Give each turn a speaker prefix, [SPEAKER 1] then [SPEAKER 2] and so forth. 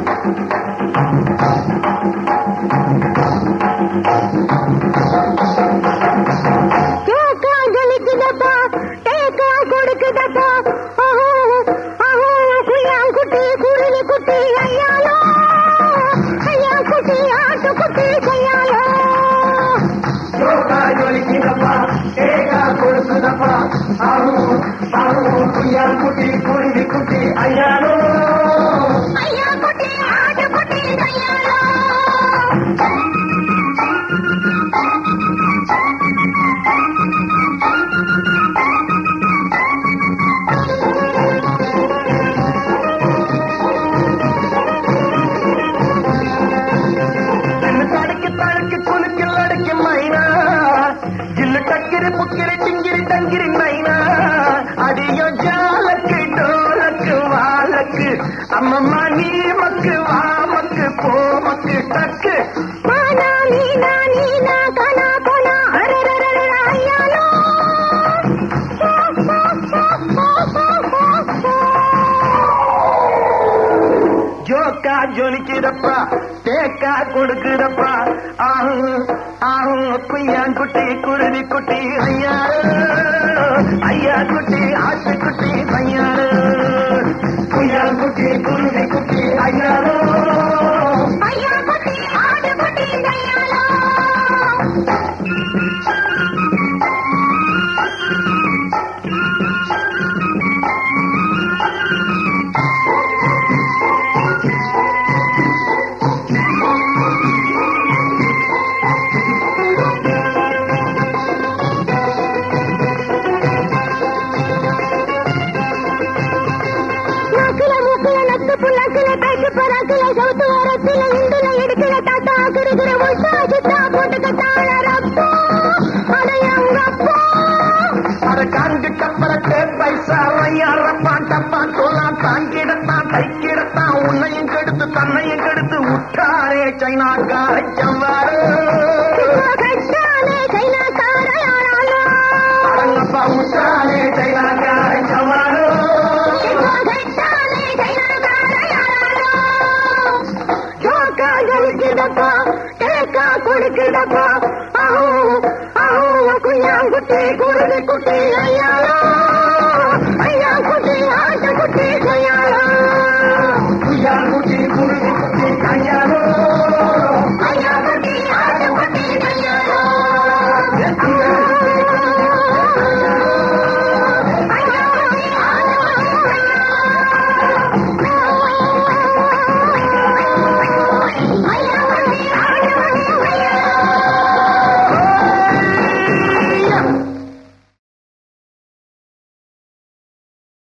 [SPEAKER 1] குட்டி குருவி குட்டி ஐயானோ
[SPEAKER 2] ஐயா குட்டி ஆட்டு குட்டி கையாளோ
[SPEAKER 1] தடுக்கு தடுக்கு குலுக்கில் அடக்கி மைனா ஜில்லு டக்கிரி புக்கிரி டிங்கிரி டங்கிரி மைனா அடியோ ஜாலக்கு டோலக்கு வாலக்கு அம்மம்மா நீ மக்கு வா மக்கு போ மக்கு டக்கு
[SPEAKER 2] மானா நீனா நீனா கனா கனா அரரரர ஐயாலோ
[SPEAKER 1] ஜோக்கா ஜொலிக்குதப்பா தேக்கா கொடுக்குதப்பா ஆஹு ஆஹு குய்யாங்குட்டி குருவி குட்டி ஐயா ஐயா குட்டி ஆட்டு குட்டி ஐயா குய்யாங்குட்டி குருவி குட்டி ஐயாரோ
[SPEAKER 2] ஐயா குட்டி ஆட்டு குட்டி கையாளோ நாக்குல மூக்குல நத்து புல்லாக்குல பேச்சு பராக்குல சவுத்து ஓரத்துல இந்துல எடுக்கல தாத்தா கிருகிற ஒட்டா சித்தா போட்டு கட்டாள ரப்போ அடையங்கப்போ
[SPEAKER 1] அட காங்கு கப்பரத்தே பைசா ஐயாரப்பான் டப்பான் தோலாம் தாங்கிடத்தான் தைக்கிடத்தான் உன்னையும் கெடுத்து தன்னையும் கெடுத்து உற்றாரே சைனாக்கார செவ்வாறு
[SPEAKER 2] கட்டாலே கைலாக்கார யாராலோ
[SPEAKER 1] அடங்கப்பா உற்றாரே சைனாக்கார செவ்வாறு
[SPEAKER 2] கட்டாலே கைலாக்கார யாராலோ ஜோக்கா ஜலிக்குதப்பா தேக்கா கொடுக்குதப்பா